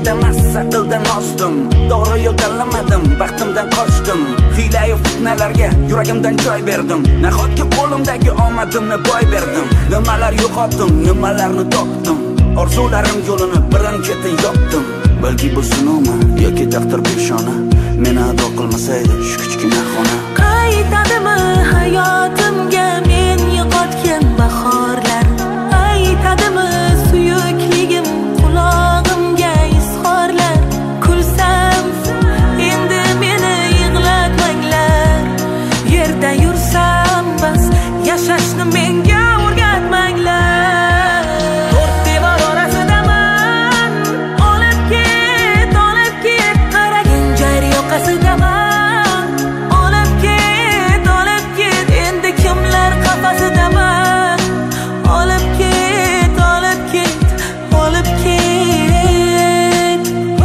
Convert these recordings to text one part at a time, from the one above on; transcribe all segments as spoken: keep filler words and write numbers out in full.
dildan massa dildan osdim. To'g'ri yo'l tanlamadim, baxtimdan qochdim. Hiyla-yu fitnalarga yuragimdan joy berdim. Nahotki qo'limdagi omadimni boy berdim. Nimalar yo'qotdim, nimalarni topdim. Orzularim yo'lini birin-ketin yopdim. Balki bu sinovmi yoki taqdir peshona, meni ado qilmasaydi shu kichkina xona. Qaytadimi hayotimga men yo'qotgan bahorlar? Aytadimi suyukligim qulog'imga izhorlar? Kulsam endi meni yig'latmanglar. Yerda yursam bas yashashni menga o'rgatmanglar. To'rt devor orasidaman, olib ket, olib ket, qaragin jar yoqasidaman. Olib ket, olib ket, endi kimlar qafasidaman. Olib ket, olib ket, olib ket.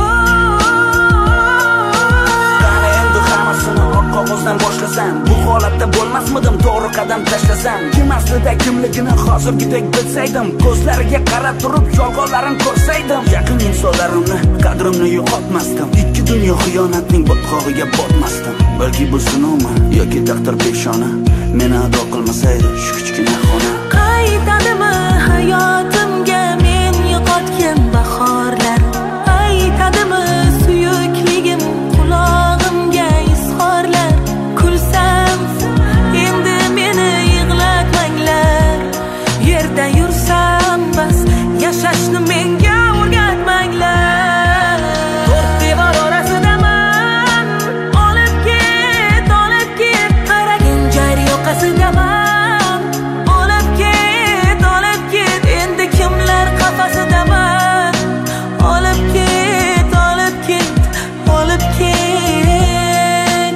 Qani endi hammasini oq qog'ozdan boshlasam, bu holatda bo'lmasmidim to'g'ri qadam tashlasam. Kim aslida kimligini hozirgidek bilsaydim, ko'zlariga qarab turib yolg'onlarini ko'rsaydim, yaqin insonlarimni qadrimni yo'qotmasdim. Ikki dunyo xiyonatning botqog'iga botmasdim. Balki bu sinovmi yoki taqdir peshona, meni ado qilmasaydi shu kichkina xona. Qaytadimi hayotimga men yo'qotgan bahorlar? Aytadimi suyukligim qulog'imga izhorlar? Kulsam endi meni yig'latmanglar. Yerda yursam bas yashashni menga o'rgatmanglar. To'rt devor orasidaman, olib ket, olib ket, qaragin jar yoqasidaman. Olib ket, olib ket, endi kimlar qafasidaman. Olib ket, olib ket, olib ket.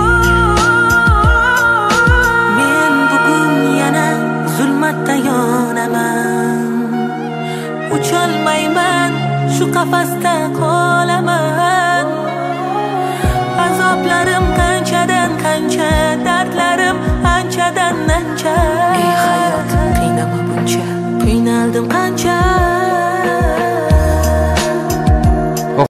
Men bugun yana zulmatda yonaman. Ucholmayman, shu qafasda qolaman. Azoblarim qanchadan qancha, dardlarim anchadan ancha. Ey hayot, qiynama buncha, qiynaldim qancha.